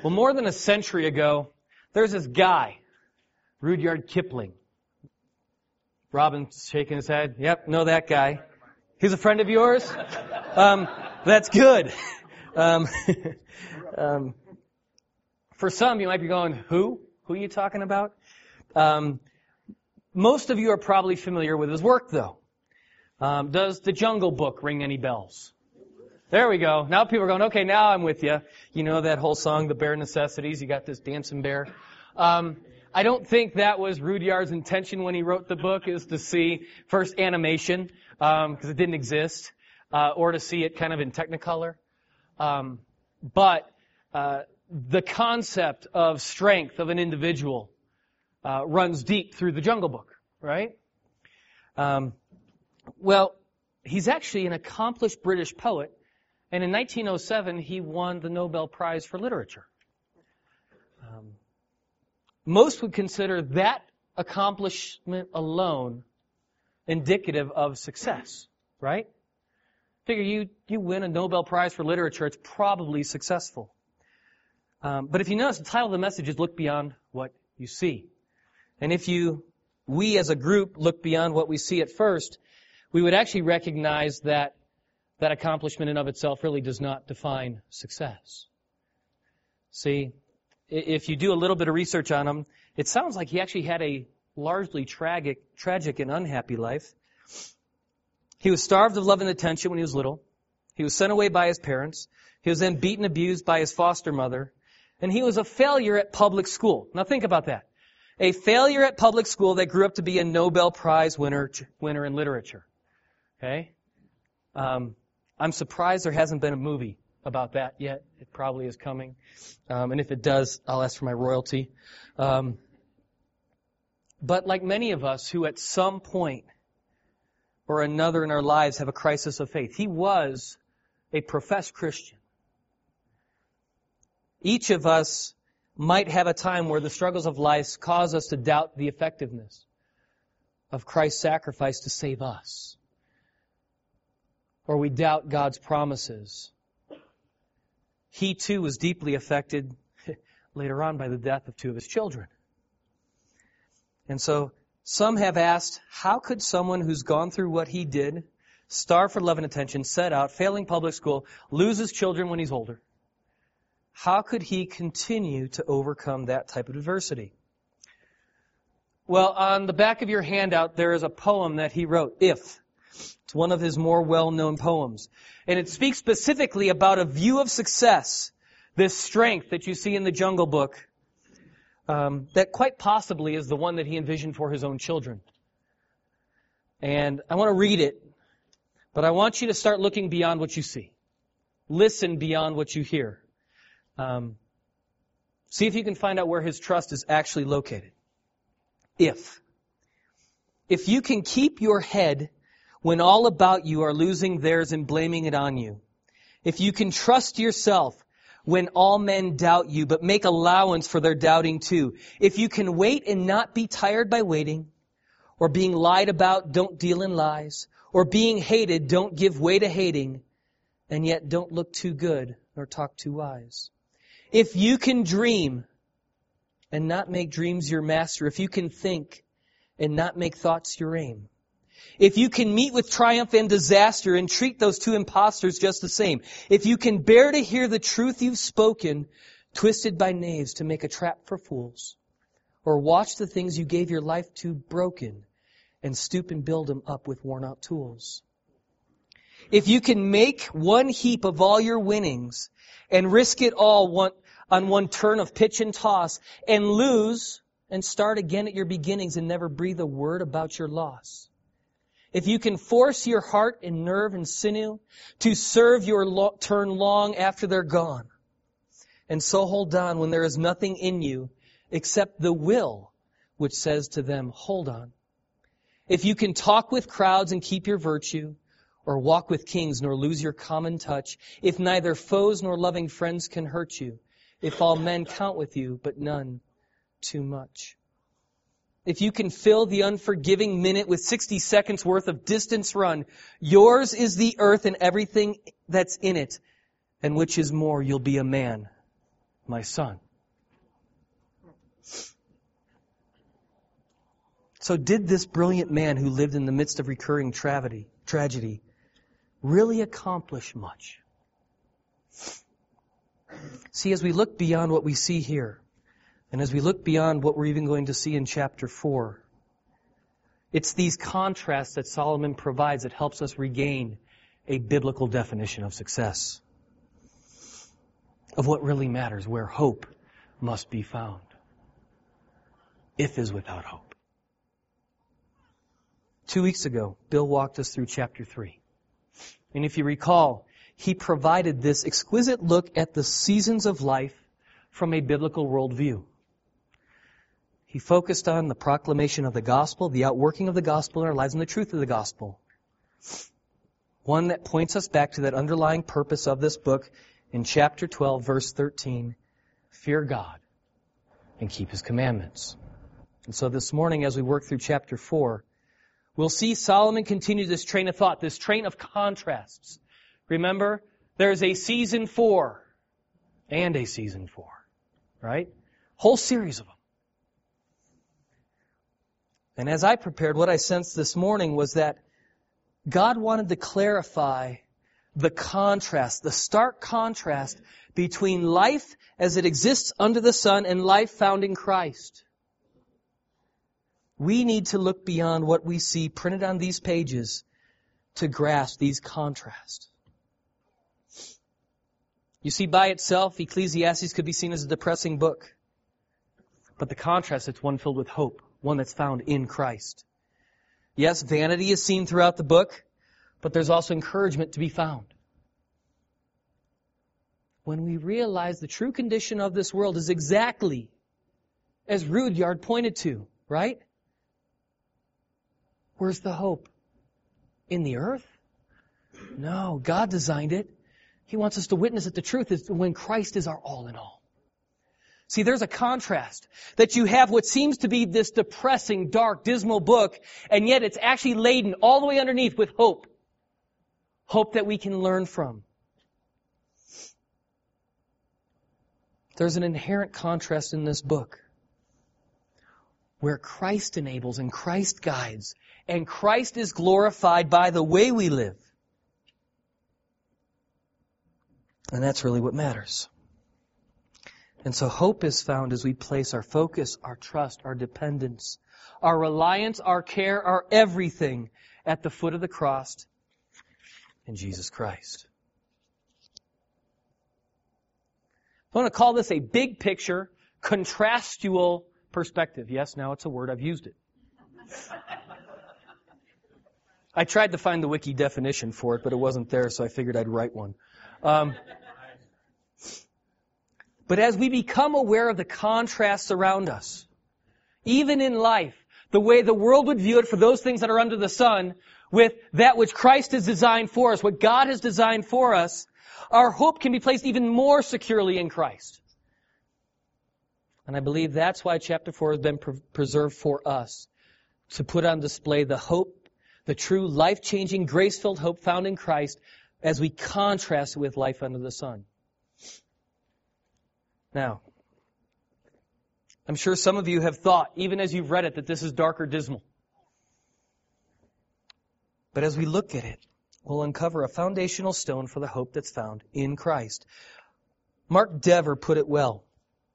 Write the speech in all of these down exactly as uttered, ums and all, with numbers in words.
Well, more than a century ago, there's this guy, Rudyard Kipling. Robin's shaking his head. Yep, know that guy. He's a friend of yours? Um, that's good. Um, um, for some, you might be going, who? Who are you talking about? Um, most of you are probably familiar with his work, though. Um, does The Jungle Book ring any bells? There we go. Now people are going, okay, now I'm with you. You know that whole song, The Bare Necessities. You got this dancing bear. Um, I don't think that was Rudyard's intention when he wrote the book, is to see first animation, um, because it didn't exist, uh, or to see it kind of in Technicolor. Um, but uh, the concept of strength of an individual uh, runs deep through the Jungle Book, right? Um, well, he's actually an accomplished British poet. And in nineteen oh seven, he won the Nobel Prize for Literature. Um, most would consider that accomplishment alone indicative of success, right? Figure you, you win a Nobel Prize for Literature, it's probably successful. Um, but if you notice, the title of the message is Look Beyond What You See. And if you, we as a group, look beyond what we see at first, we would actually recognize that that accomplishment in of itself really does not define success. See, if you do a little bit of research on him, it sounds like he actually had a largely tragic, tragic and unhappy life. He was starved of love and attention when he was little. He was sent away by his parents. He was then beaten, abused by his foster mother. And he was a failure at public school. Now think about that. A failure at public school that grew up to be a Nobel Prize winner, winner in literature. Okay? Um, I'm surprised there hasn't been a movie about that yet. It probably is coming. Um, and if it does, I'll ask for my royalty. Um, but like many of us who at some point or another in our lives have a crisis of faith, he was a professed Christian. Each of us might have a time where the struggles of life cause us to doubt the effectiveness of Christ's sacrifice to save us. Or we doubt God's promises. He too was deeply affected later on by the death of two of his children. And so some have asked, how could someone who's gone through what he did, starved for love and attention, set out, failing public school, lose his children when he's older, how could he continue to overcome that type of adversity? Well, on the back of your handout, there is a poem that he wrote, If. It's one of his more well-known poems. And it speaks specifically about a view of success, this strength that you see in the Jungle Book, um, that quite possibly is the one that he envisioned for his own children. And I want to read it, but I want you to start looking beyond what you see. Listen beyond what you hear. Um, see if you can find out where his trust is actually located. If. If you can keep your head when all about you are losing theirs and blaming it on you. If you can trust yourself when all men doubt you, but make allowance for their doubting too. If you can wait and not be tired by waiting, or being lied about, don't deal in lies, or being hated, don't give way to hating, and yet don't look too good nor talk too wise. If you can dream and not make dreams your master, if you can think and not make thoughts your aim, if you can meet with triumph and disaster and treat those two impostors just the same. If you can bear to hear the truth you've spoken, twisted by knaves to make a trap for fools. Or watch the things you gave your life to broken and stoop and build them up with worn out tools. If you can make one heap of all your winnings and risk it all one, on one turn of pitch and toss and lose and start again at your beginnings and never breathe a word about your loss. If you can force your heart and nerve and sinew to serve your lo- turn long after they're gone, and so hold on when there is nothing in you except the will which says to them, hold on. If you can talk with crowds and keep your virtue, or walk with kings nor lose your common touch, if neither foes nor loving friends can hurt you, if all men count with you, but none too much. If you can fill the unforgiving minute with sixty seconds worth of distance run, yours is the earth and everything that's in it, and which is more, you'll be a man my son. So did this brilliant man who lived in the midst of recurring tragedy, tragedy really accomplish much? See, as we look beyond what we see here, and as we look beyond what we're even going to see in chapter four, it's these contrasts that Solomon provides that helps us regain a biblical definition of success, of what really matters, where hope must be found. If is without hope. Two weeks ago, Bill walked us through chapter three. And if you recall, he provided this exquisite look at the seasons of life from a biblical worldview. He focused on the proclamation of the gospel, the outworking of the gospel in our lives, and the truth of the gospel. One that points us back to that underlying purpose of this book in chapter twelve, verse thirteen, fear God and keep His commandments. And so this morning, as we work through chapter four, we'll see Solomon continue this train of thought, this train of contrasts. Remember, there's a season four and a season four, right? Whole series of them. And as I prepared, what I sensed this morning was that God wanted to clarify the contrast, the stark contrast between life as it exists under the sun and life found in Christ. We need to look beyond what we see printed on these pages to grasp these contrasts. You see, by itself, Ecclesiastes could be seen as a depressing book. But the contrast, it's one filled with hope, one that's found in Christ. Yes, vanity is seen throughout the book, but there's also encouragement to be found. When we realize the true condition of this world is exactly as Rudyard pointed to, right? Where's the hope? In the earth? No, God designed it. He wants us to witness that the truth is when Christ is our all in all. See, there's a contrast that you have what seems to be this depressing, dark, dismal book, and yet it's actually laden all the way underneath with hope. Hope that we can learn from. There's an inherent contrast in this book where Christ enables and Christ guides and Christ is glorified by the way we live. And that's really what matters. And so hope is found as we place our focus, our trust, our dependence, our reliance, our care, our everything at the foot of the cross in Jesus Christ. I want to call this a big picture, contrastual perspective. Yes, now it's a word. I've used it. I tried to find the wiki definition for it, but it wasn't there, so I figured I'd write one. Um, but as we become aware of the contrasts around us, even in life, the way the world would view it for those things that are under the sun, with that which Christ has designed for us, what God has designed for us, our hope can be placed even more securely in Christ. And I believe that's why chapter four has been pre- preserved for us, to put on display the hope, the true life-changing, grace-filled hope found in Christ as we contrast it with life under the sun. Now, I'm sure some of you have thought, even as you've read it, that this is dark or dismal. But as we look at it, we'll uncover a foundational stone for the hope that's found in Christ. Mark Dever put it well.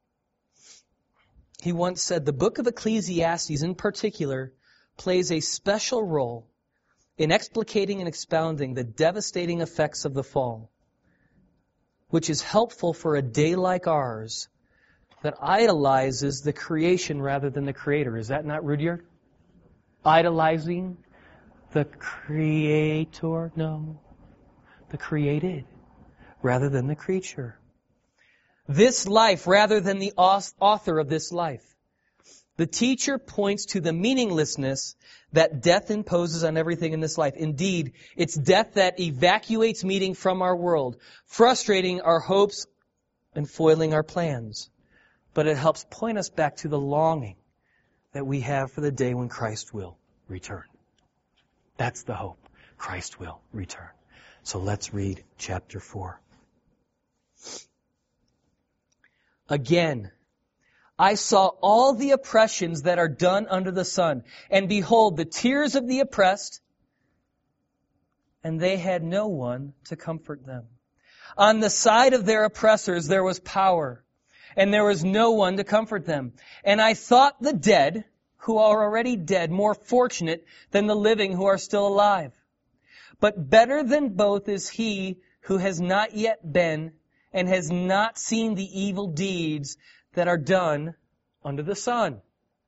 He once said, the book of Ecclesiastes in particular plays a special role in explicating and expounding the devastating effects of the fall, which is helpful for a day like ours that idolizes the creation rather than the Creator. Is that not Rudyard? Idolizing the Creator? No. The created rather than the creature. This life rather than the author of this life. The teacher points to the meaninglessness that death imposes on everything in this life. Indeed, it's death that evacuates meaning from our world, frustrating our hopes and foiling our plans. But it helps point us back to the longing that we have for the day when Christ will return. That's the hope. Christ will return. So let's read chapter four. Again, I saw all the oppressions that are done under the sun, and behold, the tears of the oppressed, and they had no one to comfort them. On the side of their oppressors there was power, and there was no one to comfort them. And I thought the dead, who are already dead, more fortunate than the living who are still alive. But better than both is he who has not yet been and has not seen the evil deeds that are done under the sun.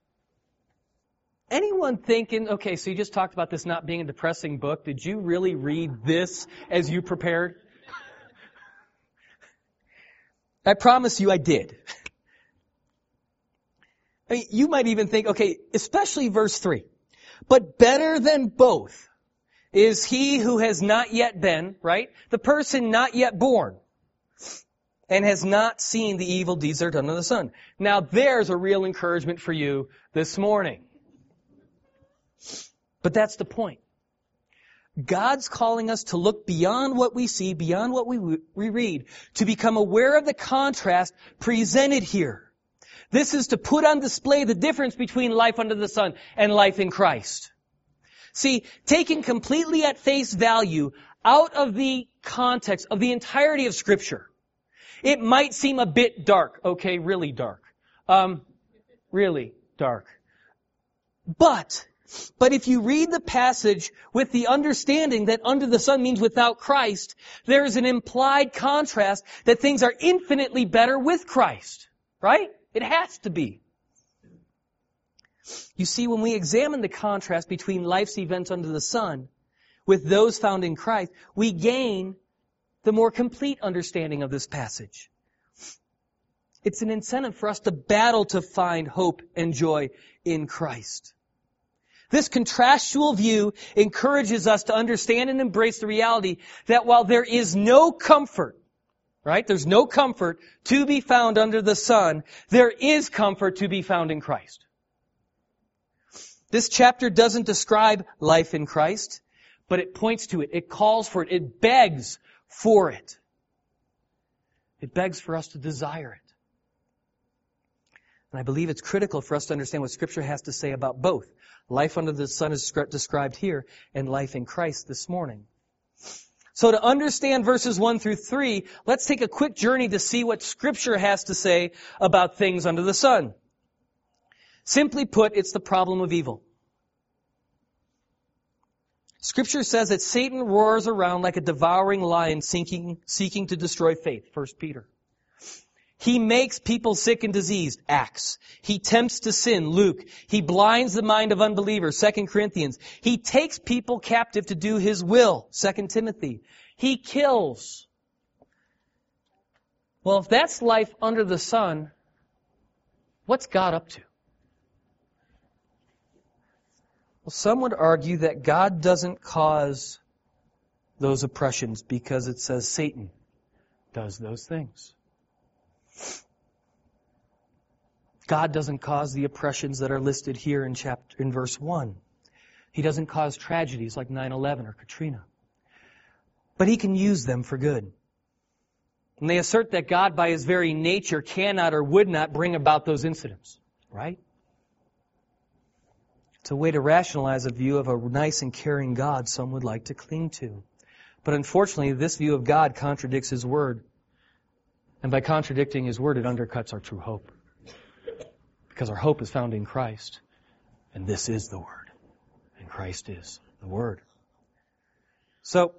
Anyone thinking, okay, so you just talked about this not being a depressing book. Did you really read this as you prepared? I promise you I did. I mean, you might even think, okay, especially verse three. But better than both is he who has not yet been, right? The person not yet born and has not seen the evil deeds that are done under the sun. Now there's a real encouragement for you this morning. But that's the point. God's calling us to look beyond what we see, beyond what we, we read, to become aware of the contrast presented here. This is to put on display the difference between life under the sun and life in Christ. See, taken completely at face value, out of the context of the entirety of Scripture, it might seem a bit dark. Okay, really dark. Um, really dark. But, but if you read the passage with the understanding that under the sun means without Christ, there is an implied contrast that things are infinitely better with Christ. Right? It has to be. You see, when we examine the contrast between life's events under the sun with those found in Christ, we gain the more complete understanding of this passage. It's an incentive for us to battle to find hope and joy in Christ. This contrastual view encourages us to understand and embrace the reality that while there is no comfort, right, there's no comfort to be found under the sun, there is comfort to be found in Christ. This chapter doesn't describe life in Christ, but it points to it. It calls for it. It begs for it. It begs for us to desire it. And I believe it's critical for us to understand what Scripture has to say about both. Life under the sun is described here, and life in Christ this morning. So to understand verses one through three, let's take a quick journey to see what Scripture has to say about things under the sun. Simply put, it's the problem of evil. Scripture says that Satan roars around like a devouring lion seeking, seeking to destroy faith, First Peter. He makes people sick and diseased, Acts. He tempts to sin, Luke. He blinds the mind of unbelievers, Second Corinthians. He takes people captive to do His will, Second Timothy. He kills. Well, if that's life under the sun, what's God up to? Well, some would argue that God doesn't cause those oppressions because it says Satan does those things. God doesn't cause the oppressions that are listed here in chapter in verse one. He doesn't cause tragedies like nine eleven or Katrina. But He can use them for good. And they assert that God, by His very nature, cannot or would not bring about those incidents. Right? It's a way to rationalize a view of a nice and caring God some would like to cling to. But unfortunately, this view of God contradicts His Word. And by contradicting His Word, it undercuts our true hope. Because our hope is found in Christ. And this is the Word. And Christ is the Word. So,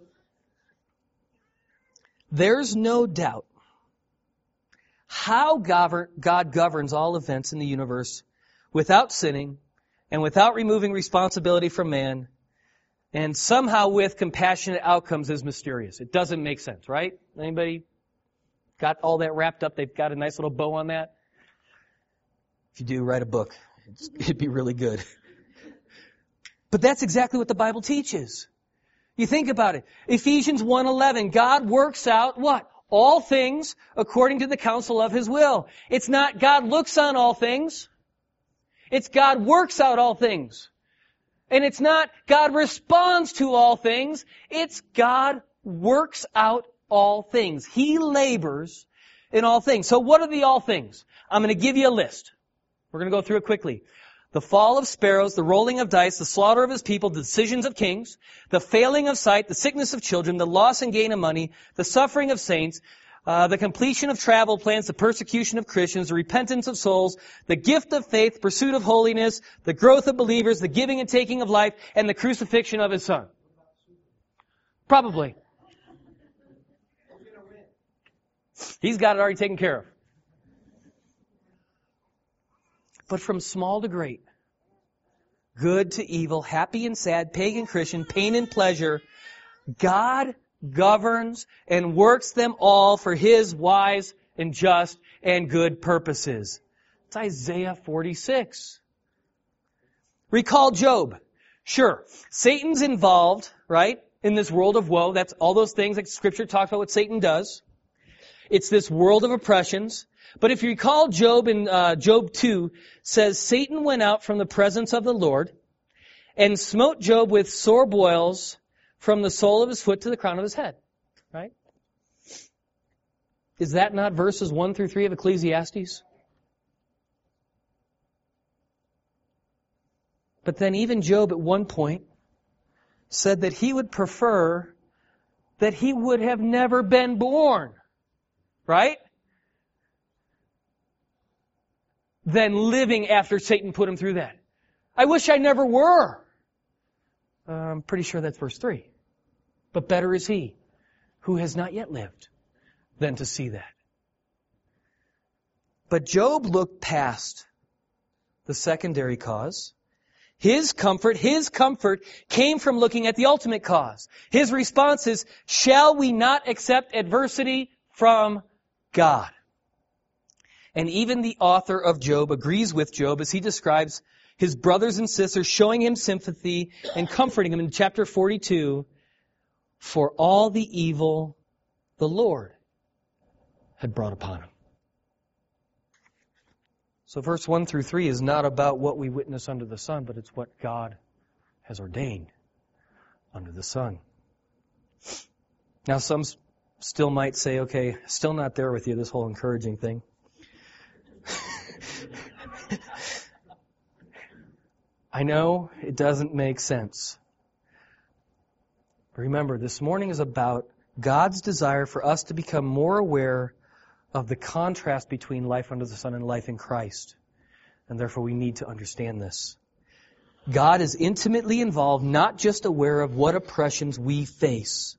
there's no doubt how God governs all events in the universe without sinning and without removing responsibility from man, and somehow with compassionate outcomes is mysterious. It doesn't make sense, right? Anybody got all that wrapped up? They've got a nice little bow on that? If you do, write a book. It'd be really good. But that's exactly what the Bible teaches. You think about it. Ephesians one eleven, God works out what? All things according to the counsel of His will. It's not God looks on all things. It's God works out all things. And it's not God responds to all things. It's God works out all things. He labors in all things. So what are the all things? I'm going to give you a list. We're going to go through it quickly. The fall of sparrows, the rolling of dice, the slaughter of his people, the decisions of kings, the failing of sight, the sickness of children, the loss and gain of money, the suffering of saints, uh, the completion of travel plans, the persecution of Christians, the repentance of souls, the gift of faith, pursuit of holiness, the growth of believers, the giving and taking of life, and the crucifixion of his Son. Probably. He's got it already taken care of. But from small to great, good to evil, happy and sad, pagan, Christian, pain and pleasure, God governs and works them all for His wise and just and good purposes. It's Isaiah forty-six. Recall Job. Sure, Satan's involved, right, in this world of woe. That's all those things that Scripture talks about what Satan does. It's this world of oppressions. But if you recall, Job in uh, Job two says, Satan went out from the presence of the Lord and smote Job with sore boils from the sole of his foot to the crown of his head. Right? Is that not verses one through three of Ecclesiastes? But then even Job at one point said that he would prefer that he would have never been born. Right? Than living after Satan put him through that. I wish I never were. Uh, I'm pretty sure that's verse three. But better is he who has not yet lived than to see that. But Job looked past the secondary cause. His comfort, his comfort came from looking at the ultimate cause. His response is, shall we not accept adversity from God? And even the author of Job agrees with Job as he describes his brothers and sisters showing him sympathy and comforting him in chapter forty-two. For all the evil the Lord had brought upon him. So verse one through three is not about what we witness under the sun, but it's what God has ordained under the sun. Now some still might say, okay, still not there with you, this whole encouraging thing. I know it doesn't make sense. But remember, this morning is about God's desire for us to become more aware of the contrast between life under the sun and life in Christ. And therefore we need to understand this. God is intimately involved, not just aware of what oppressions we face.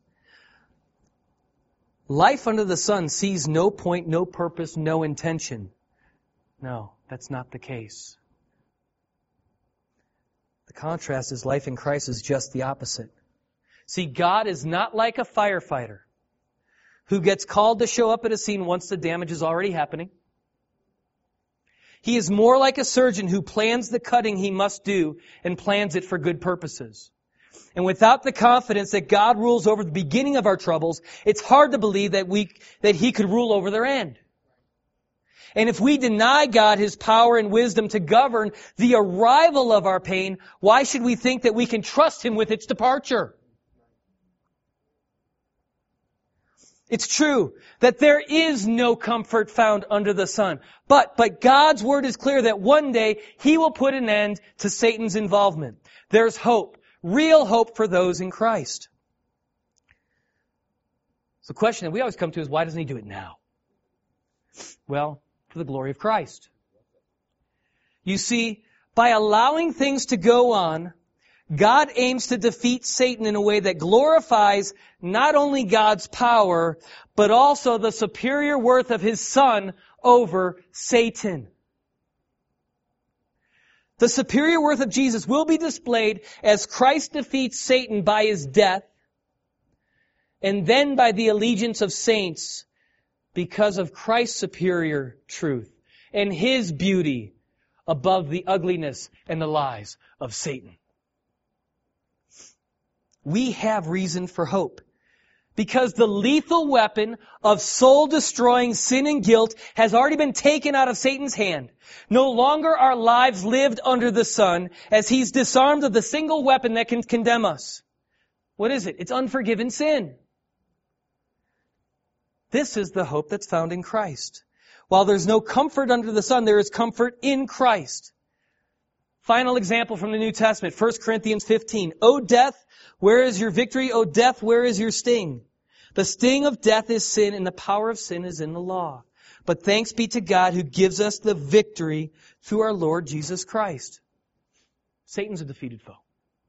Life under the sun sees no point, no purpose, no intention. No, that's not the case. The contrast is life in Christ is just the opposite. See, God is not like a firefighter who gets called to show up at a scene once the damage is already happening. He is more like a surgeon who plans the cutting he must do and plans it for good purposes. And without the confidence that God rules over the beginning of our troubles, it's hard to believe that we that He could rule over their end. And if we deny God His power and wisdom to govern the arrival of our pain, why should we think that we can trust Him with its departure? It's true that there is no comfort found under the sun. But, but God's Word is clear that one day He will put an end to Satan's involvement. There's hope, real hope for those in Christ. So the question that we always come to is, why doesn't He do it now? Well, for the glory of Christ. You see, by allowing things to go on, God aims to defeat Satan in a way that glorifies not only God's power, but also the superior worth of His Son over Satan. The superior worth of Jesus will be displayed as Christ defeats Satan by His death, and then by the allegiance of saints because of Christ's superior truth and His beauty above the ugliness and the lies of Satan. We have reason for hope because the lethal weapon of soul-destroying sin and guilt has already been taken out of Satan's hand. No longer are lives lived under the sun, as he's disarmed of the single weapon that can condemn us. What is it? It's unforgiven sin. This is the hope that's found in Christ. While there's no comfort under the sun, there is comfort in Christ. Final example from the New Testament, First Corinthians fifteen. O death, where is your victory? O death, where is your sting? The sting of death is sin, and the power of sin is in the law. But thanks be to God who gives us the victory through our Lord Jesus Christ. Satan's a defeated foe.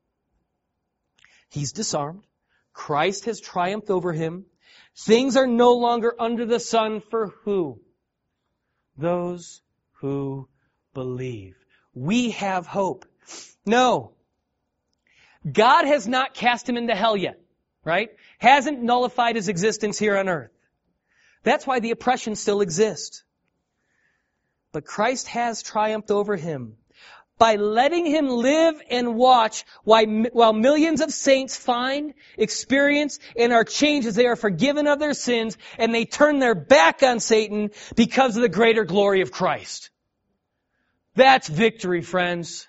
He's disarmed. Christ has triumphed over him. Things are no longer under the sun for who? Those who believe. We have hope. No. God has not cast him into hell yet, right? Hasn't nullified his existence here on earth. That's why the oppression still exists. But Christ has triumphed over him by letting him live and watch while millions of saints find, experience, and are changed as they are forgiven of their sins, and they turn their back on Satan because of the greater glory of Christ. That's victory, friends.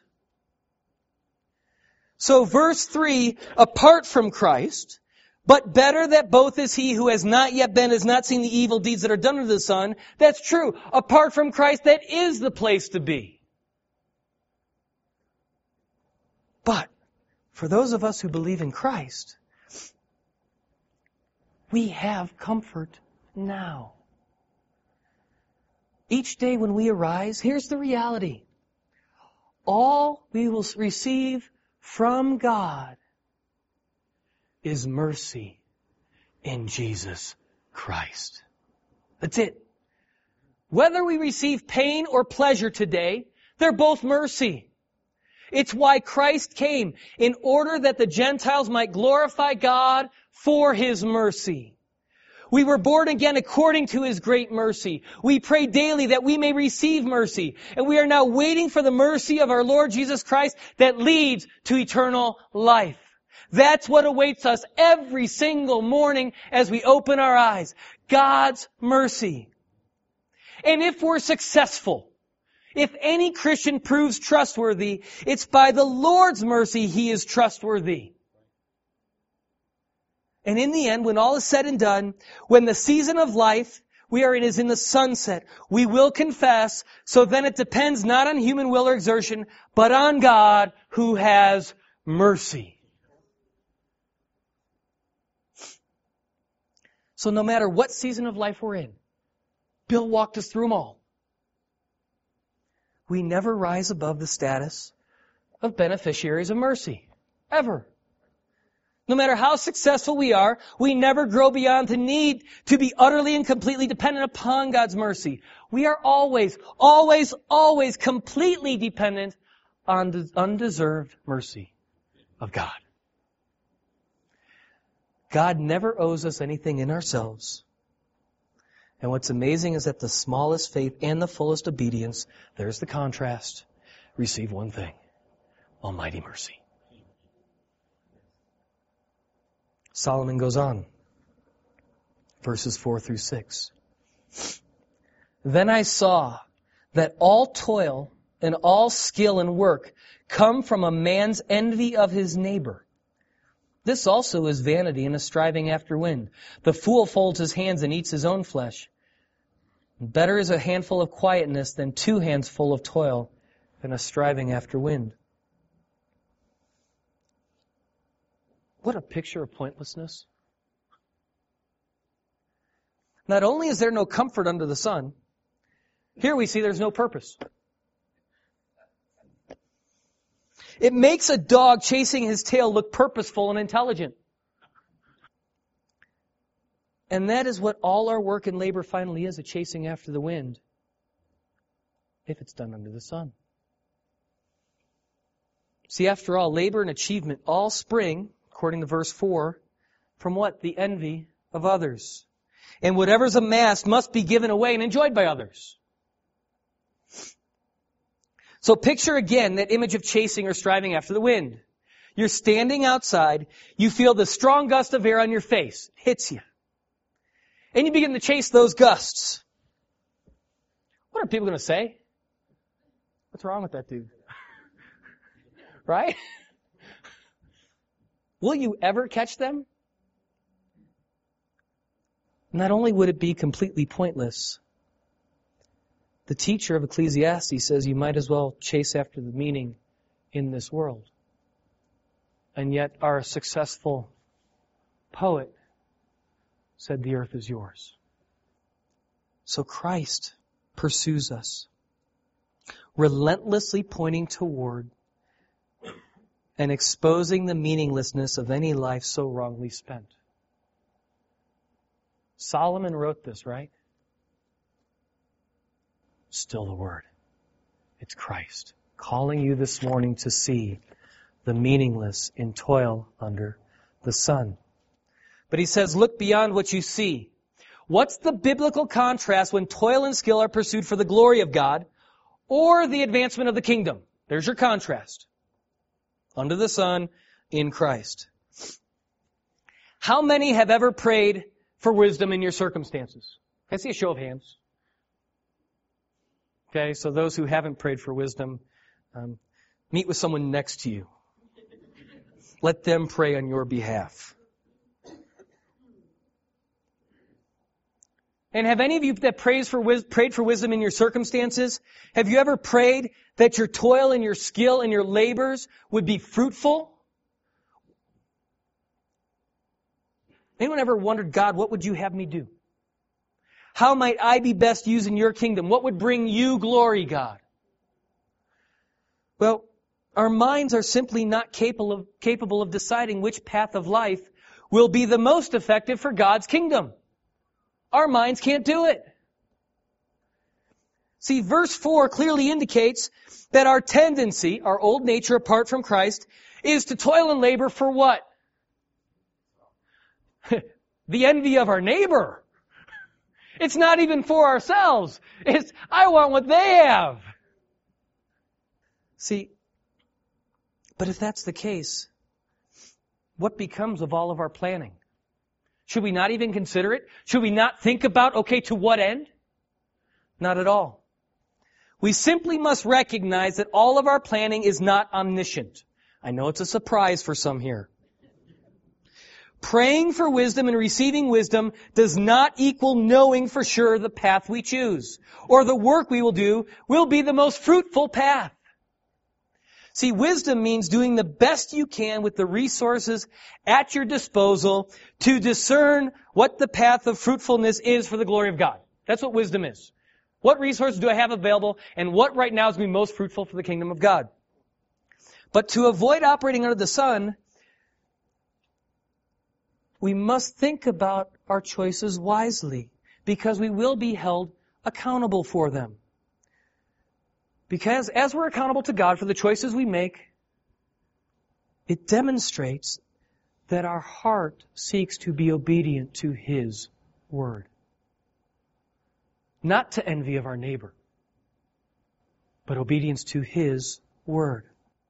So verse three, apart from Christ, but better that both is he who has not yet been, has not seen the evil deeds that are done under the sun. That's true. Apart from Christ, that is the place to be. But for those of us who believe in Christ, we have comfort now. Each day when we arise, here's the reality. All we will receive from God is mercy in Jesus Christ. That's it. Whether we receive pain or pleasure today, they're both mercy. It's why Christ came, in order that the Gentiles might glorify God for His mercy. We were born again according to His great mercy. We pray daily that we may receive mercy. And we are now waiting for the mercy of our Lord Jesus Christ that leads to eternal life. That's what awaits us every single morning as we open our eyes. God's mercy. And if we're successful, if any Christian proves trustworthy, it's by the Lord's mercy he is trustworthy. And in the end, when all is said and done, when the season of life we are in is in the sunset, we will confess, so then it depends not on human will or exertion, but on God who has mercy. So no matter what season of life we're in, Bill walked us through them all. We never rise above the status of beneficiaries of mercy. Ever. No matter how successful we are, we never grow beyond the need to be utterly and completely dependent upon God's mercy. We are always, always, always completely dependent on the undeserved mercy of God. God never owes us anything in ourselves. And what's amazing is that the smallest faith and the fullest obedience, there's the contrast, receive one thing, almighty mercy. Solomon goes on, verses four through six. Then I saw that all toil and all skill and work come from a man's envy of his neighbor. This also is vanity and a striving after wind. The fool folds his hands and eats his own flesh. Better is a handful of quietness than two hands full of toil and a striving after wind. What a picture of pointlessness. Not only is there no comfort under the sun, here we see there's no purpose. It makes a dog chasing his tail look purposeful and intelligent. And that is what all our work and labor finally is, a chasing after the wind, if it's done under the sun. See, after all, labor and achievement all spring, according to verse four, from what? The envy of others. And whatever's amassed must be given away and enjoyed by others. So picture again that image of chasing or striving after the wind. You're standing outside, you feel the strong gust of air on your face, it hits you. And you begin to chase those gusts. What are people going to say? What's wrong with that dude? Right? Will you ever catch them? Not only would it be completely pointless, the teacher of Ecclesiastes says you might as well chase after the meaning in this world. And yet our successful poet said the earth is yours. So Christ pursues us, relentlessly pointing toward and exposing the meaninglessness of any life so wrongly spent. Solomon wrote this, right? Still the Word. It's Christ calling you this morning to see the meaningless in toil under the sun. But he says, look beyond what you see. What's the biblical contrast when toil and skill are pursued for the glory of God or the advancement of the kingdom? There's your contrast. Under the sun, in Christ. How many have ever prayed for wisdom in your circumstances? Can I see a show of hands? Okay, so those who haven't prayed for wisdom, um, meet with someone next to you. Let them pray on your behalf. And have any of you that prays for wis- prayed for wisdom in your circumstances, have you ever prayed that your toil and your skill and your labors would be fruitful? Anyone ever wondered, God, what would you have me do? How might I be best used in your kingdom? What would bring you glory, God? Well, our minds are simply not capable of, capable of deciding which path of life will be the most effective for God's kingdom. Our minds can't do it. See, verse four clearly indicates that our tendency, our old nature apart from Christ, is to toil and labor for what? The envy of our neighbor. It's not even for ourselves. It's, I want what they have. See, but if that's the case, what becomes of all of our planning? Should we not even consider it? Should we not think about, okay, to what end? Not at all. We simply must recognize that all of our planning is not omniscient. I know it's a surprise for some here. Praying for wisdom and receiving wisdom does not equal knowing for sure the path we choose, or the work we will do will be the most fruitful path. See, wisdom means doing the best you can with the resources at your disposal to discern what the path of fruitfulness is for the glory of God. That's what wisdom is. What resources do I have available, and what right now is going to be most fruitful for the kingdom of God? But to avoid operating under the sun, we must think about our choices wisely, because we will be held accountable for them. Because as we're accountable to God for the choices we make, it demonstrates that our heart seeks to be obedient to His Word. Not to envy of our neighbor, but obedience to His Word.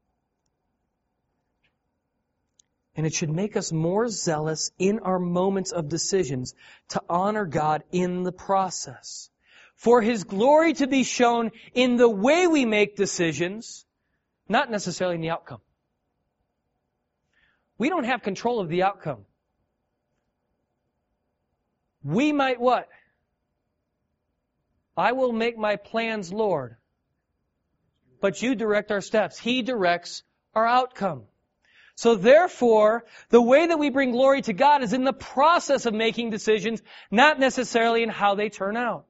And it should make us more zealous in our moments of decisions to honor God in the process. For His glory to be shown in the way we make decisions, not necessarily in the outcome. We don't have control of the outcome. We might what? I will make my plans, Lord. But you direct our steps. He directs our outcome. So therefore, the way that we bring glory to God is in the process of making decisions, not necessarily in how they turn out.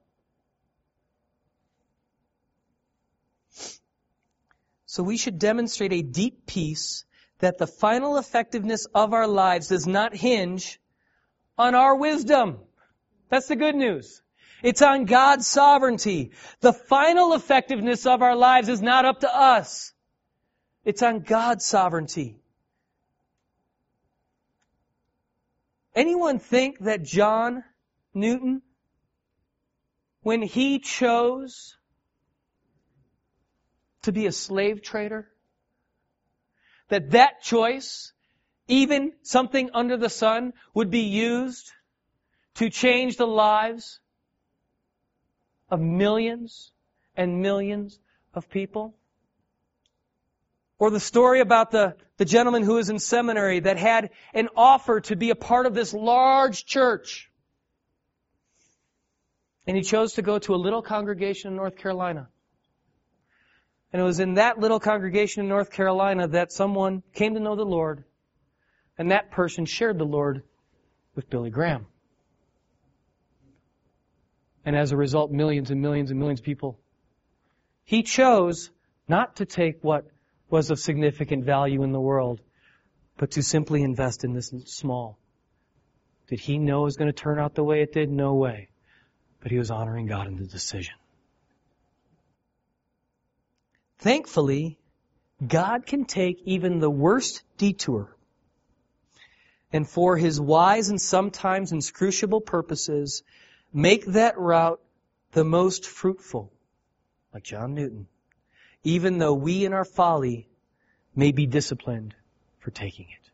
So we should demonstrate a deep peace that the final effectiveness of our lives does not hinge on our wisdom. That's the good news. It's on God's sovereignty. The final effectiveness of our lives is not up to us. It's on God's sovereignty. Anyone think that John Newton, when he chose to be a slave trader, that that choice, even something under the sun, would be used to change the lives of millions and millions of people? Or the story about the, the gentleman who was in seminary that had an offer to be a part of this large church. And he chose to go to a little congregation in North Carolina. And it was in that little congregation in North Carolina that someone came to know the Lord, and that person shared the Lord with Billy Graham. And as a result, millions and millions and millions of people. He chose not to take what was of significant value in the world, but to simply invest in this small. Did he know it was going to turn out the way it did? No way. But he was honoring God in the decision. Thankfully, God can take even the worst detour and for His wise and sometimes inscrutable purposes, make that route the most fruitful, like John Newton, even though we in our folly may be disciplined for taking it.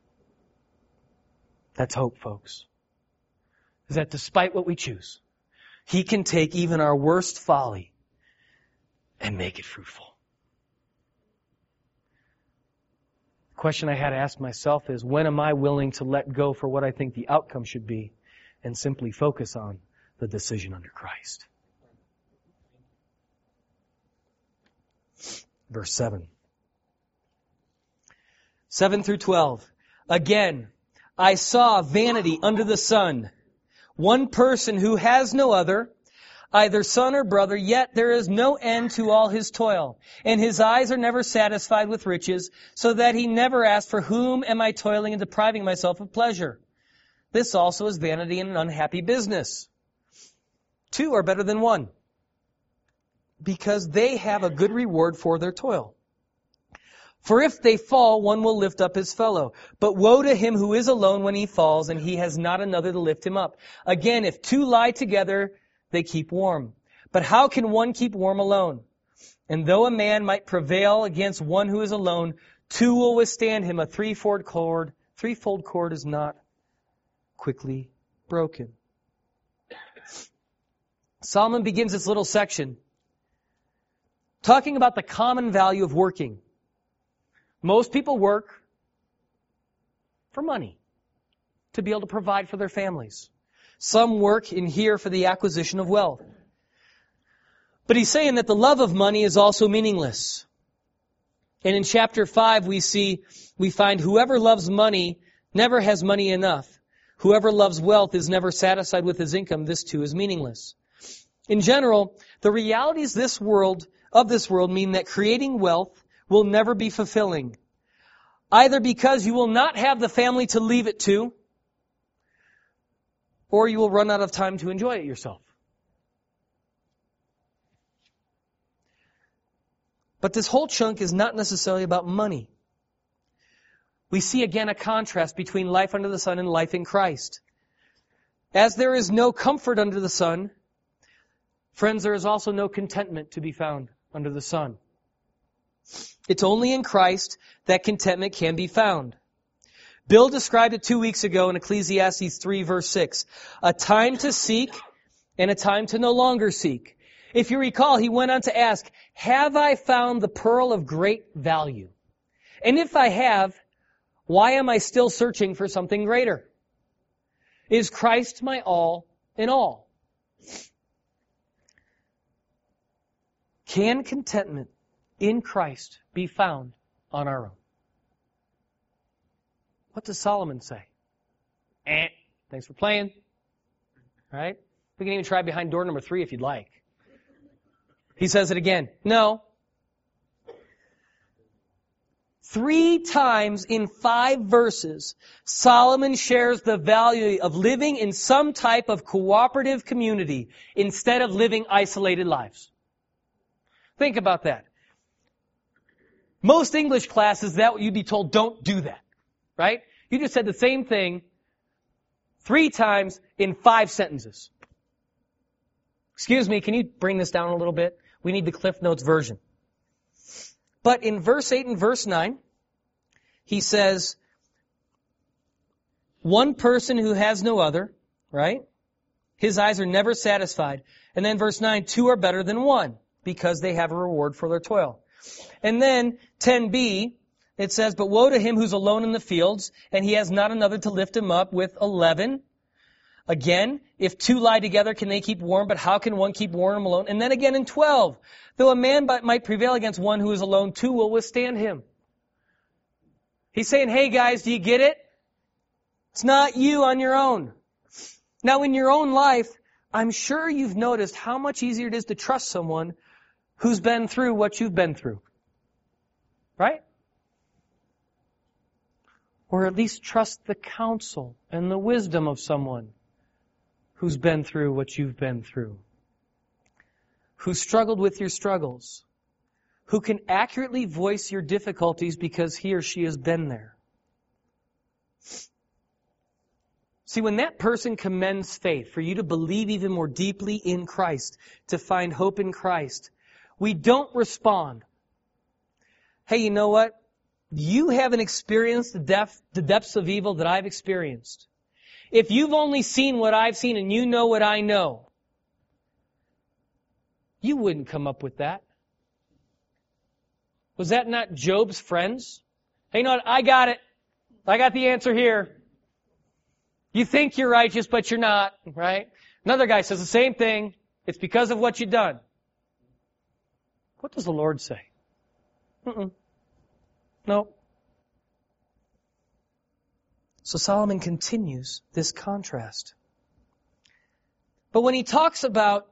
That's hope, folks. Is that despite what we choose, He can take even our worst folly and make it fruitful. The question I had to ask myself is, when am I willing to let go for what I think the outcome should be and simply focus on the decision under Christ? Verse seven. seven through twelve. Again, I saw vanity under the sun. One person who has no other, either son or brother, yet there is no end to all his toil. And his eyes are never satisfied with riches, so that he never asks, for whom am I toiling and depriving myself of pleasure? This also is vanity and an unhappy business. Two are better than one, because they have a good reward for their toil. For if they fall, one will lift up his fellow. But woe to him who is alone when he falls, and he has not another to lift him up. Again, if two lie together, they keep warm. But how can one keep warm alone? And though a man might prevail against one who is alone, two will withstand him. A threefold cord, threefold cord is not quickly broken. Solomon begins this little section talking about the common value of working. Most people work for money, to be able to provide for their families. Some work in here for the acquisition of wealth. But he's saying that the love of money is also meaningless. And in chapter five we see, we find whoever loves money never has money enough. Whoever loves wealth is never satisfied with his income. This too is meaningless. In general, the realities this world of this world mean that creating wealth will never be fulfilling. Either because you will not have the family to leave it to, or you will run out of time to enjoy it yourself. But this whole chunk is not necessarily about money. We see again a contrast between life under the sun and life in Christ. As there is no comfort under the sun, friends, there is also no contentment to be found under the sun. It's only in Christ that contentment can be found. Bill described it two weeks ago in Ecclesiastes three verse six. A time to seek and a time to no longer seek. If you recall, he went on to ask, have I found the pearl of great value? And if I have, why am I still searching for something greater? Is Christ my all in all? Can contentment in Christ be found on our own? What does Solomon say? Eh, thanks for playing. Right? We can even try behind door number three if you'd like. He says it again. No. Three times in five verses, Solomon shares the value of living in some type of cooperative community instead of living isolated lives. Think about that. Most English classes, that you'd be told, don't do that. Right? You just said the same thing three times in five sentences. Excuse me, can you bring this down a little bit? We need the Cliff Notes version. But in verse eight and verse nine, he says, one person who has no other, right? His eyes are never satisfied. And then verse nine, two are better than one, because they have a reward for their toil. And then ten b, it says, but woe to him who's alone in the fields, and he has not another to lift him up, with eleven. Again, if two lie together, can they keep warm? But how can one keep warm alone? And then again in twelve, though a man might prevail against one who is alone, two will withstand him. He's saying, hey guys, do you get it? It's not you on your own. Now in your own life, I'm sure you've noticed how much easier it is to trust someone who's been through what you've been through. Right? Or at least trust the counsel and the wisdom of someone who's been through what you've been through. Who struggled with your struggles. Who can accurately voice your difficulties because he or she has been there. See, when that person commends faith, for you to believe even more deeply in Christ, to find hope in Christ, we don't respond. Hey, you know what? You haven't experienced the depth, the depths of evil that I've experienced. If you've only seen what I've seen and you know what I know, you wouldn't come up with that. Was that not Job's friends? Hey, you know what? I got it. I got the answer here. You think you're righteous, but you're not, right? Another guy says the same thing. It's because of what you've done. What does the Lord say? Mm-mm. No. So Solomon continues this contrast. But when he talks about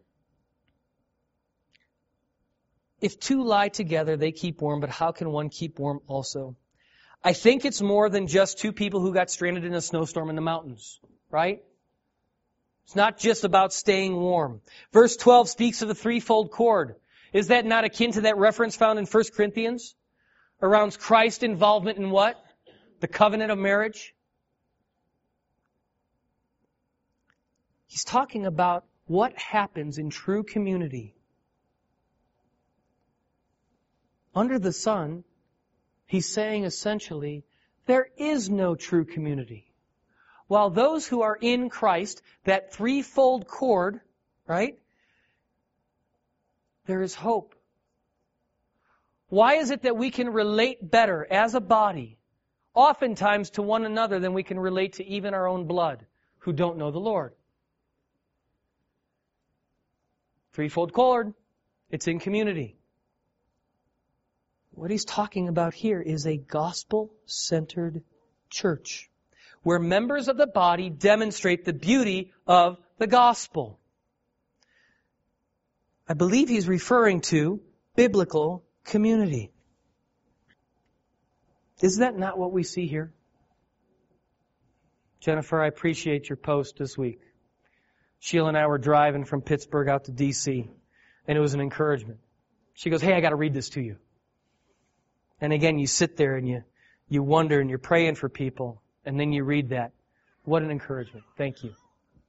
if two lie together, they keep warm, but how can one keep warm also? I think it's more than just two people who got stranded in a snowstorm in the mountains, right? It's not just about staying warm. Verse twelve speaks of a threefold cord. Is that not akin to that reference found in First Corinthians? Around Christ's involvement in what? The covenant of marriage? He's talking about what happens in true community. Under the sun, he's saying essentially, there is no true community. While those who are in Christ, that threefold cord, right? There is hope. Why is it that we can relate better as a body, oftentimes to one another, than we can relate to even our own blood who don't know the Lord? Threefold cord. It's in community. What he's talking about here is a gospel-centered church, where members of the body demonstrate the beauty of the gospel. I believe he's referring to biblical community. Is that not what we see here? Jennifer, I appreciate your post this week. Sheila and I were driving from Pittsburgh out to D C, and it was an encouragement. She goes, hey, I got to read this to you. And again, you sit there and you, you wonder and you're praying for people, and then you read that. What an encouragement. Thank you.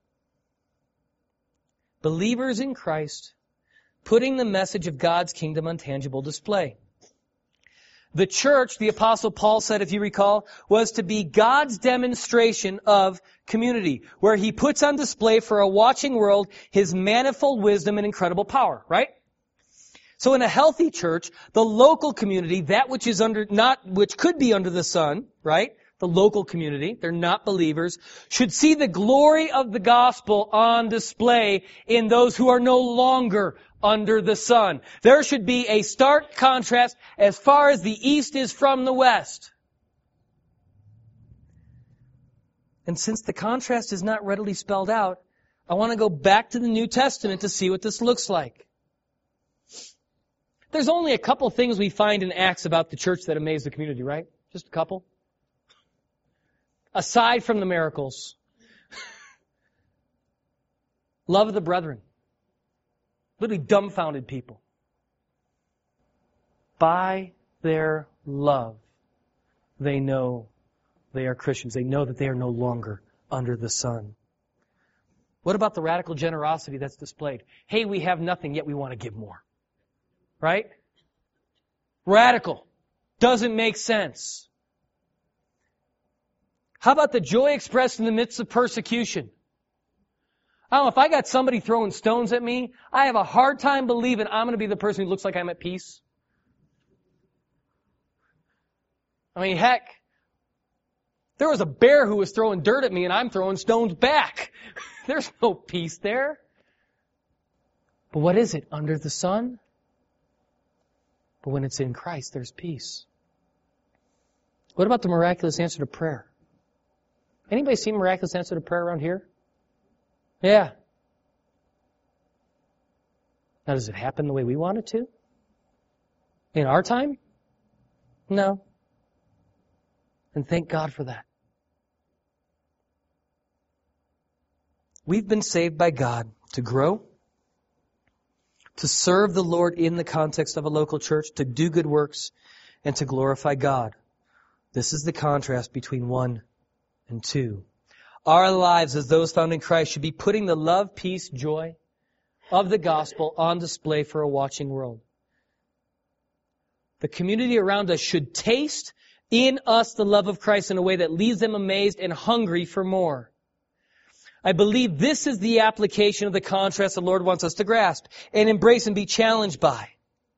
Believers in Christ, putting the message of God's kingdom on tangible display. The church, the Apostle Paul said, if you recall, was to be God's demonstration of community, where he puts on display for a watching world his manifold wisdom and incredible power, right? So in a healthy church, the local community, that which is under, not, which could be under the sun, right? The local community, they're not believers, should see the glory of the gospel on display in those who are no longer under the sun. There should be a stark contrast as far as the east is from the west. And since the contrast is not readily spelled out, I want to go back to the New Testament to see what this looks like. There's only a couple things we find in Acts about the church that amaze the community, right? Just a couple. Aside from the miracles. Love of the brethren. Literally dumbfounded people. By their love, they know they are Christians. They know that they are no longer under the sun. What about the radical generosity that's displayed? Hey, we have nothing, yet we want to give more. Right? Radical. Doesn't make sense. How about the joy expressed in the midst of persecution? I don't know, if I got somebody throwing stones at me, I have a hard time believing I'm going to be the person who looks like I'm at peace. I mean, heck, There was a bear who was throwing dirt at me and I'm throwing stones back. There's no peace there. But what is it? Under the sun? But when it's in Christ, there's peace. What about the miraculous answer to prayer? Anybody seen miraculous answer to prayer around here? Yeah. Now, does it happen the way we want it to? In our time? No. And thank God for that. We've been saved by God to grow, to serve the Lord in the context of a local church, to do good works, and to glorify God. This is the contrast between one and two. Our lives as those found in Christ should be putting the love, peace, joy of the gospel on display for a watching world. The community around us should taste in us the love of Christ in a way that leaves them amazed and hungry for more. I believe this is the application of the contrast the Lord wants us to grasp and embrace and be challenged by.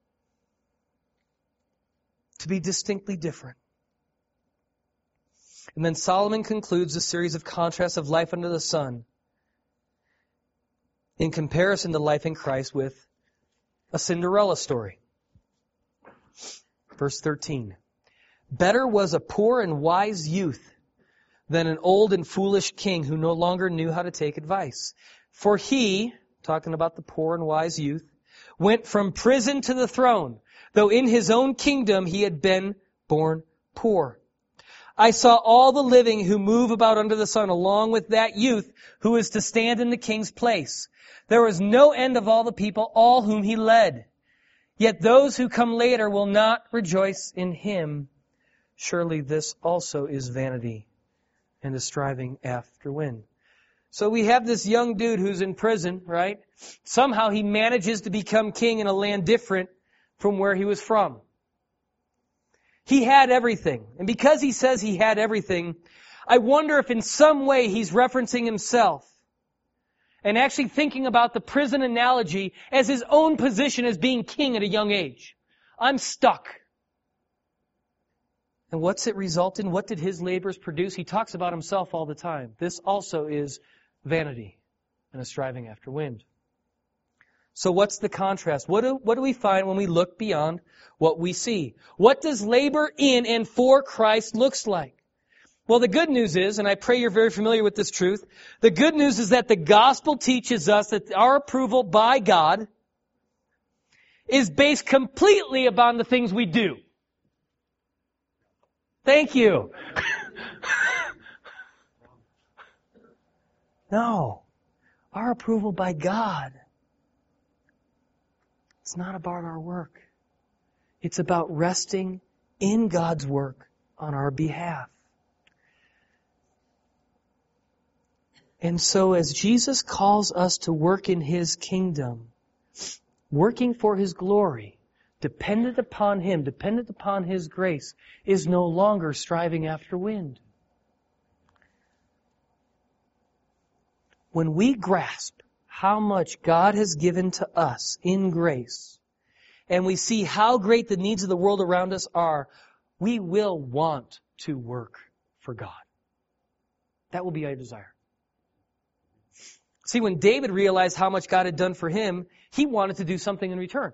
To be distinctly different. And then Solomon concludes a series of contrasts of life under the sun in comparison to life in Christ with a Cinderella story. Verse thirteen. Better was a poor and wise youth than an old and foolish king who no longer knew how to take advice. For he, talking about the poor and wise youth, went from prison to the throne, though in his own kingdom he had been born poor. I saw all the living who move about under the sun, along with that youth who is to stand in the king's place. There was no end of all the people, all whom he led. Yet those who come later will not rejoice in him. Surely this also is vanity and a striving after wind. So we have this young dude who's in prison, right? Somehow he manages to become king in a land different from where he was from. He had everything. And because he says he had everything, I wonder if in some way he's referencing himself and actually thinking about the prison analogy as his own position as being king at a young age. I'm stuck. And what's it result in? What did his labors produce? He talks about himself all the time. This also is vanity and a striving after wind. So what's the contrast? What do, what do we find when we look beyond what we see? What does labor in and for Christ looks like? Well, the good news is, and I pray you're very familiar with this truth, the good news is that the gospel teaches us that our approval by God is based completely upon the things we do. Thank you. No. Our approval by God, it's not about our work. It's about resting in God's work on our behalf. And so as Jesus calls us to work in His kingdom, working for His glory, dependent upon Him, dependent upon His grace, is no longer striving after wind. When we grasp how much God has given to us in grace, and we see how great the needs of the world around us are, we will want to work for God. That will be our desire. See, when David realized how much God had done for him, he wanted to do something in return.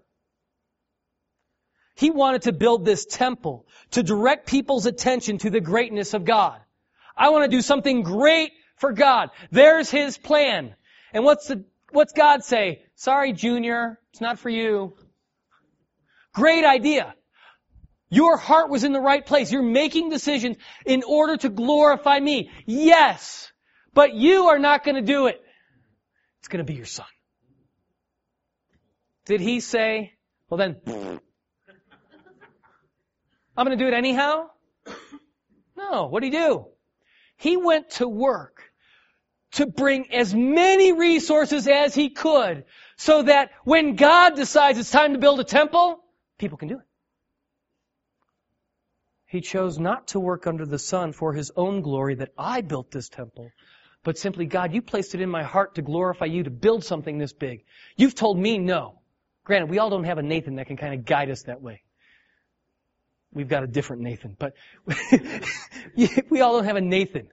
He wanted to build this temple to direct people's attention to the greatness of God. I want to do something great for God. There's His plan. And what's the, what's God say? Sorry, Junior, it's not for you. Great idea. Your heart was in the right place. You're making decisions in order to glorify me. Yes, but you are not going to do it. It's going to be your son. Did he say, well then, I'm going to do it anyhow? No. What did he do? He went to work to bring as many resources as he could so that when God decides it's time to build a temple, people can do it. He chose not to work under the sun for His own glory that I built this temple, but simply, God, you placed it in my heart to glorify you, to build something this big. You've told me no. Granted, we all don't have a Nathan that can kind of guide us that way. we've got a different Nathan, but we all don't have a Nathan.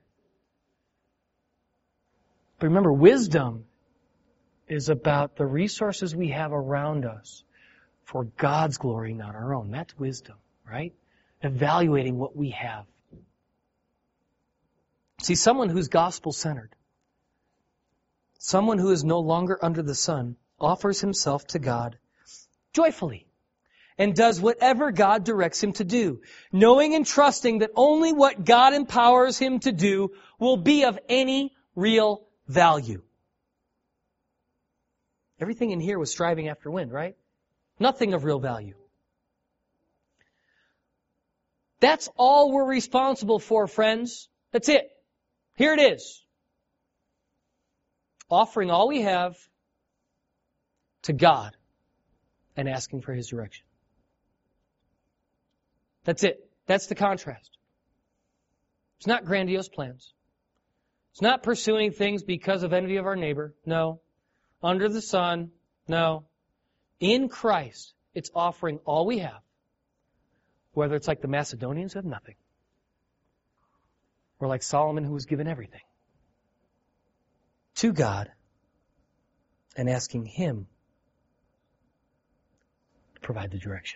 But remember, wisdom is about the resources we have around us for God's glory, not our own. That's wisdom, right? Evaluating what we have. See, someone who's gospel-centered, someone who is no longer under the sun, offers himself to God joyfully and does whatever God directs him to do, knowing and trusting that only what God empowers him to do will be of any real value. Everything in here was striving after wind, right? Nothing of real value. That's all we're responsible for, friends. That's it. Here it is. Offering all we have to God and asking for His direction. That's it. That's the contrast. It's not grandiose plans. It's not pursuing things because of envy of our neighbor. No. Under the sun. No. In Christ, it's offering all we have. Whether it's like the Macedonians who have nothing, or like Solomon who was given everything, to God and asking Him to provide the direction.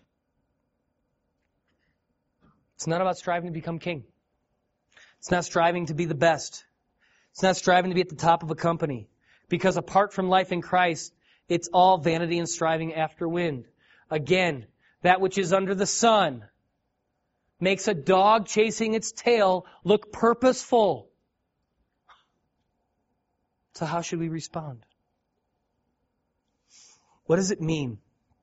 It's not about striving to become king. It's not striving to be the best. It's not striving to be at the top of a company. Because apart from life in Christ, it's all vanity and striving after wind. Again, that which is under the sun makes a dog chasing its tail look purposeful. So how should we respond? What does it mean?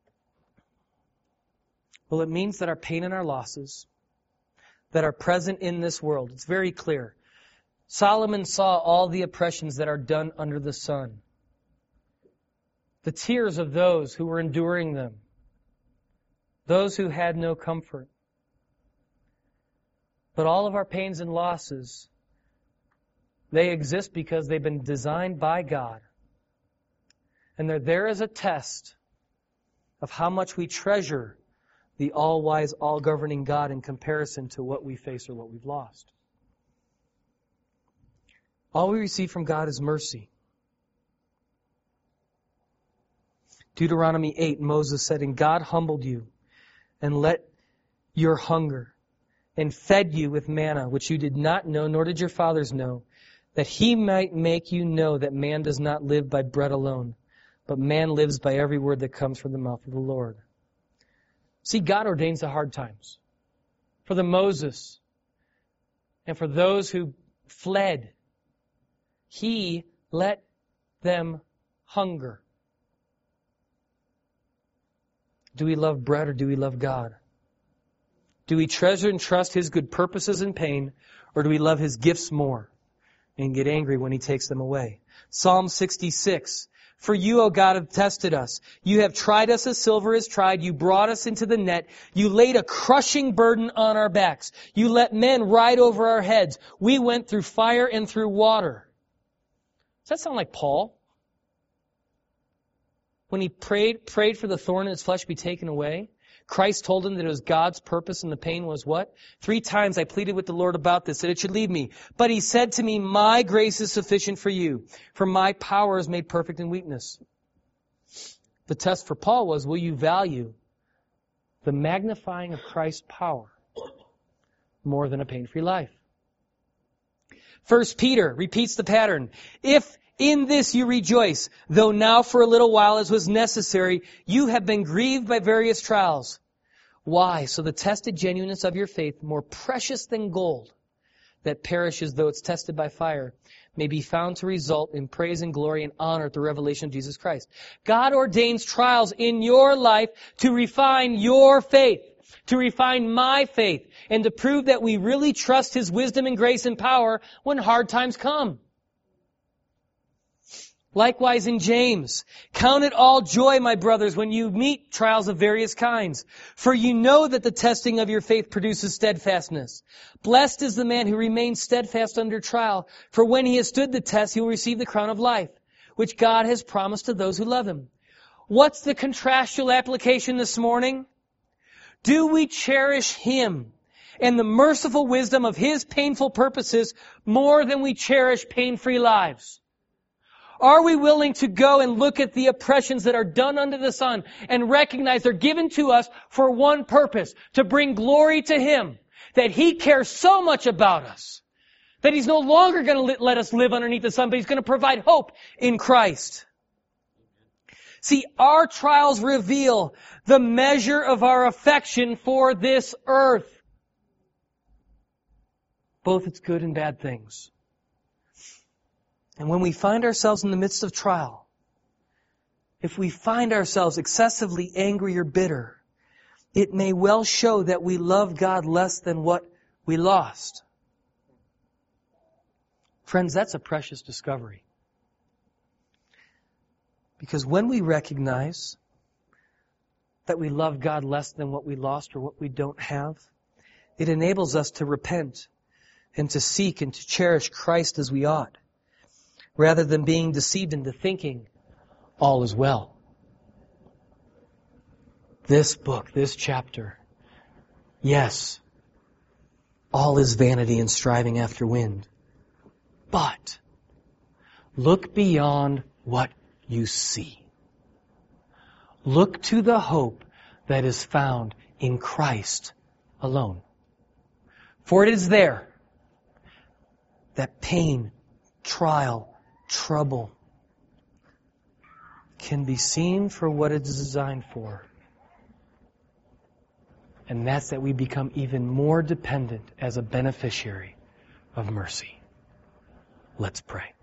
Well, it means that our pain and our losses that are present in this world, it's very clear. Solomon saw all the oppressions that are done under the sun. The tears of those who were enduring them. Those who had no comfort. But all of our pains and losses, they exist because they've been designed by God. And they're there as a test of how much we treasure the all-wise, all-governing God in comparison to what we face or what we've lost. All we receive from God is mercy. Deuteronomy eight, Moses said, "And God humbled you and let your hunger and fed you with manna, which you did not know, nor did your fathers know, that He might make you know that man does not live by bread alone, but man lives by every word that comes from the mouth of the Lord." See, God ordains the hard times. For the Moses and for those who fled, He let them hunger. Do we love bread or do we love God? Do we treasure and trust His good purposes in pain, or do we love His gifts more and get angry when He takes them away? Psalm sixty-six, "For you, O God, have tested us. You have tried us as silver is tried. You brought us into the net. You laid a crushing burden on our backs. You let men ride over our heads. We went through fire and through water." Does that sound like Paul? When he prayed, prayed for the thorn in his flesh to be taken away, Christ told him that it was God's purpose and the pain was what? Three times I pleaded with the Lord about this, that it should leave me. But He said to me, "My grace is sufficient for you, for my power is made perfect in weakness." The test for Paul was, will you value the magnifying of Christ's power more than a pain-free life? First Peter repeats the pattern. "If in this you rejoice, though now for a little while as was necessary, you have been grieved by various trials." Why? "So the tested genuineness of your faith, more precious than gold, that perishes though it's tested by fire, may be found to result in praise and glory and honor at the revelation of Jesus Christ." God ordains trials in your life to refine your faith, to refine my faith, and to prove that we really trust His wisdom and grace and power when hard times come. Likewise in James, "Count it all joy, my brothers, when you meet trials of various kinds. For you know that the testing of your faith produces steadfastness. Blessed is the man who remains steadfast under trial, for when he has stood the test, he will receive the crown of life, which God has promised to those who love Him." What's the contrastual application this morning? Do we cherish Him and the merciful wisdom of His painful purposes more than we cherish pain-free lives? Are we willing to go and look at the oppressions that are done under the sun and recognize they're given to us for one purpose, to bring glory to Him, that He cares so much about us, that He's no longer going to let us live underneath the sun, but He's going to provide hope in Christ. See, our trials reveal the measure of our affection for this earth, both its good and bad things. And when we find ourselves in the midst of trial, if we find ourselves excessively angry or bitter, it may well show that we love God less than what we lost. Friends, that's a precious discovery. Because when we recognize that we love God less than what we lost or what we don't have, it enables us to repent and to seek and to cherish Christ as we ought, rather than being deceived into thinking all is well. This book, this chapter, yes, all is vanity and striving after wind. But look beyond what you see. Look to the hope that is found in Christ alone. For it is there that pain, trial, trouble can be seen for what it's designed for. And that's that we become even more dependent as a beneficiary of mercy. Let's pray.